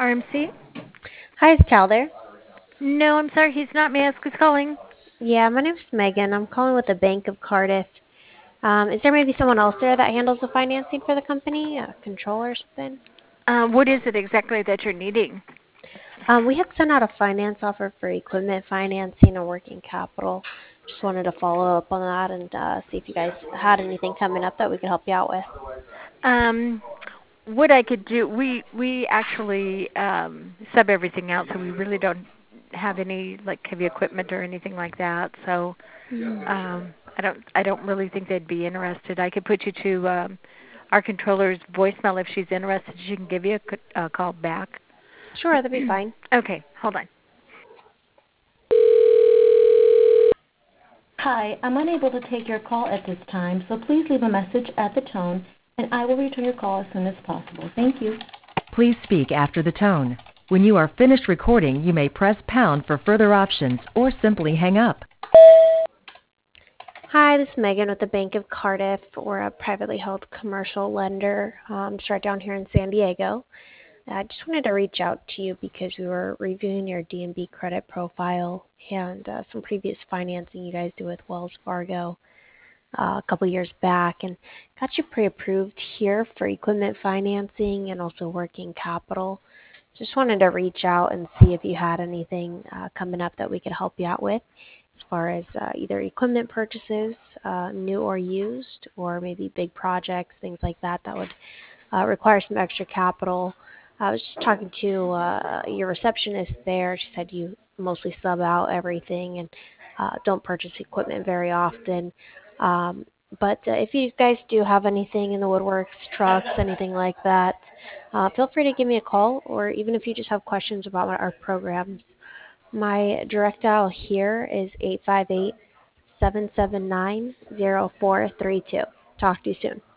RMC? Hi, is Cal there? No, I'm sorry, he's not. May I ask who's calling? Yeah, my name's Megan. I'm calling with the Bank of Cardiff. Is there maybe someone else there that handles the financing for the company, a controller or something? What is it exactly that you're needing? We had sent out a finance offer for equipment financing and working capital. Just wanted to follow up on that and see if you guys had anything coming up that we could help you out with. Um, what I could do, we actually sub everything out, so we really don't have any like heavy equipment or anything like that. So I don't really think they'd be interested. I could put you to our controller's voicemail if she's interested. She can give you a call back. Sure, that'd be fine. Okay, hold on. Hi, I'm unable to take your call at this time, so please leave a message at the tone, and I will return your call as soon as possible. Thank you. Please speak after the tone. When you are finished recording, you may press pound for further options or simply hang up. Hi, this is Megan with the Bank of Cardiff. We're a privately held commercial lender, just right down here in San Diego. I just wanted to reach out to you because we were reviewing your D&B credit profile and some previous financing you guys do with Wells Fargo a couple years back, and got you pre-approved here for equipment financing and also working capital. Just wanted to reach out and see if you had anything coming up that we could help you out with as far as either equipment purchases, new or used, or maybe big projects, things like that that would require some extra capital. I was just talking to your receptionist there. She said you mostly sub out everything and don't purchase equipment very often. But if you guys do have anything in the woodworks, trucks, anything like that, feel free to give me a call, or even if you just have questions about our programs. My direct dial here is 858-779-0432. Talk to you soon.